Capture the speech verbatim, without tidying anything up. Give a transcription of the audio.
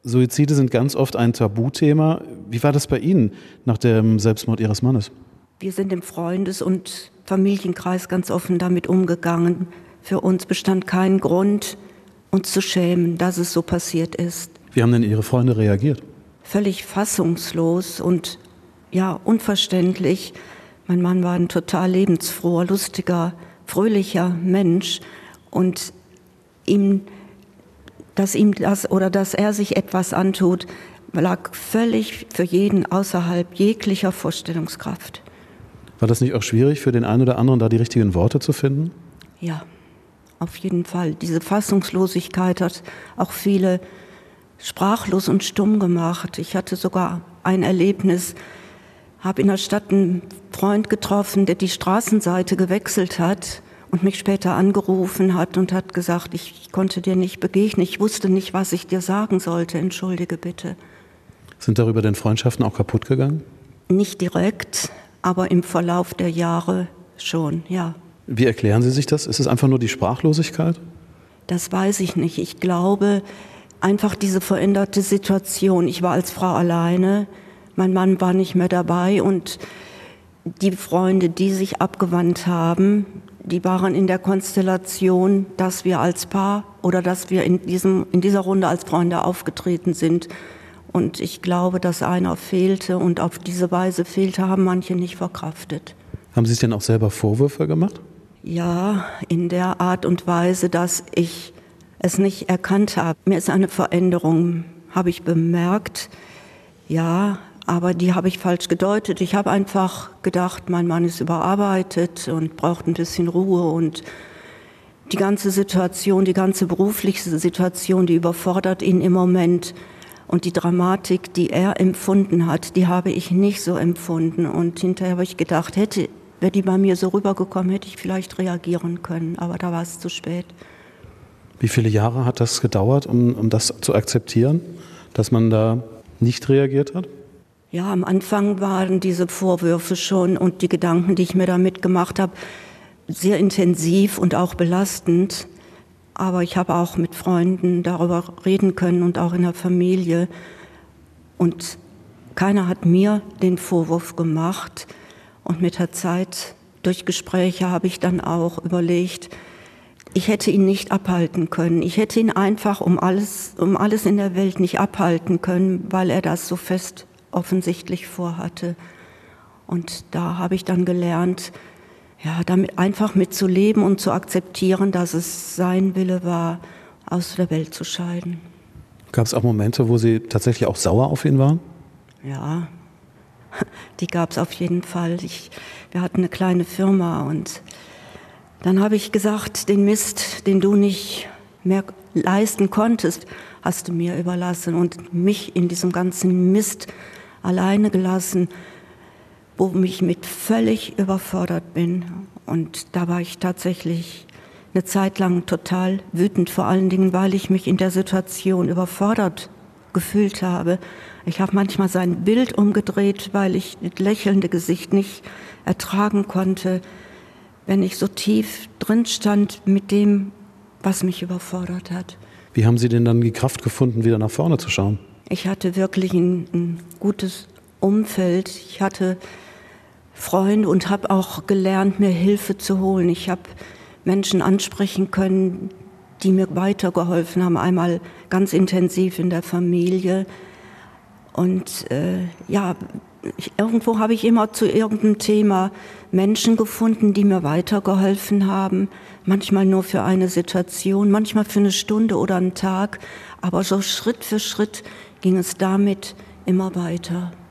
Suizide sind ganz oft ein Tabuthema. Wie war das bei Ihnen nach dem Selbstmord Ihres Mannes? Wir sind im Freundes- und Familienkreis ganz offen damit umgegangen. Für uns bestand kein Grund, uns zu schämen, dass es so passiert ist. Wie haben denn Ihre Freunde reagiert? Völlig fassungslos und ja, unverständlich. Mein Mann war ein total lebensfroher, lustiger, fröhlicher Mensch und ihm, dass ihm das oder dass er sich etwas antut, lag völlig für jeden außerhalb jeglicher Vorstellungskraft. War das nicht auch schwierig für den einen oder anderen, da die richtigen Worte zu finden? Ja, auf jeden Fall. Diese Fassungslosigkeit hat auch viele sprachlos und stumm gemacht. Ich hatte sogar ein Erlebnis, habe in der Stadt einen Freund getroffen, der die Straßenseite gewechselt hat und mich später angerufen hat und hat gesagt, ich konnte dir nicht begegnen, ich wusste nicht, was ich dir sagen sollte, entschuldige bitte. Sind darüber denn Freundschaften auch kaputt gegangen? Nicht direkt, aber im Verlauf der Jahre schon, ja. Wie erklären Sie sich das? Ist es einfach nur die Sprachlosigkeit? Das weiß ich nicht. Ich glaube, einfach diese veränderte Situation. Ich war als Frau alleine, mein Mann war nicht mehr dabei und die Freunde, die sich abgewandt haben, die waren in der Konstellation, dass wir als Paar oder dass wir in diesem, in dieser Runde als Freunde aufgetreten sind. Und ich glaube, dass einer fehlte und auf diese Weise fehlte, haben manche nicht verkraftet. Haben Sie sich denn auch selber Vorwürfe gemacht? Ja, in der Art und Weise, dass ich es nicht erkannt habe. Mir ist eine Veränderung, habe ich bemerkt, ja, aber die habe ich falsch gedeutet. Ich habe einfach gedacht, mein Mann ist überarbeitet und braucht ein bisschen Ruhe und die ganze Situation, die ganze berufliche Situation, die überfordert ihn im Moment. Und die Dramatik, die er empfunden hat, die habe ich nicht so empfunden. Und hinterher habe ich gedacht, hätte, wäre die bei mir so rübergekommen, hätte ich vielleicht reagieren können. Aber da war es zu spät. Wie viele Jahre hat das gedauert, um, um das zu akzeptieren, dass man da nicht reagiert hat? Ja, am Anfang waren diese Vorwürfe schon und die Gedanken, die ich mir damit gemacht habe, sehr intensiv und auch belastend. Aber ich habe auch mit Freunden darüber reden können und auch in der Familie. Und keiner hat mir den Vorwurf gemacht. Und mit der Zeit, durch Gespräche, habe ich dann auch überlegt, ich hätte ihn nicht abhalten können. Ich hätte ihn einfach um alles, um alles in der Welt nicht abhalten können, weil er das so fest offensichtlich vorhatte. Und da habe ich dann gelernt, ja, damit einfach mitzuleben und zu akzeptieren, dass es sein Wille war, aus der Welt zu scheiden. Gab es auch Momente, wo Sie tatsächlich auch sauer auf ihn waren? Ja, die gab es auf jeden Fall. Ich, wir hatten eine kleine Firma und dann habe ich gesagt, den Mist, den du nicht mehr leisten konntest, hast du mir überlassen und mich in diesem ganzen Mist alleine gelassen, wo ich mit völlig überfordert bin. Und da war ich tatsächlich eine Zeit lang total wütend, vor allen Dingen, weil ich mich in der Situation überfordert gefühlt habe. Ich habe manchmal sein Bild umgedreht, weil ich das lächelnde Gesicht nicht ertragen konnte, wenn ich so tief drin stand mit dem, was mich überfordert hat. Wie haben Sie denn dann die Kraft gefunden, wieder nach vorne zu schauen? Ich hatte wirklich ein, ein gutes Umfeld. Ich hatte Freunde und habe auch gelernt, mir Hilfe zu holen. Ich habe Menschen ansprechen können, die mir weitergeholfen haben. Einmal ganz intensiv in der Familie. Und äh, ja, ich, irgendwo habe ich immer zu irgendeinem Thema Menschen gefunden, die mir weitergeholfen haben. Manchmal nur für eine Situation, manchmal für eine Stunde oder einen Tag. Aber so Schritt für Schritt ging es damit immer weiter.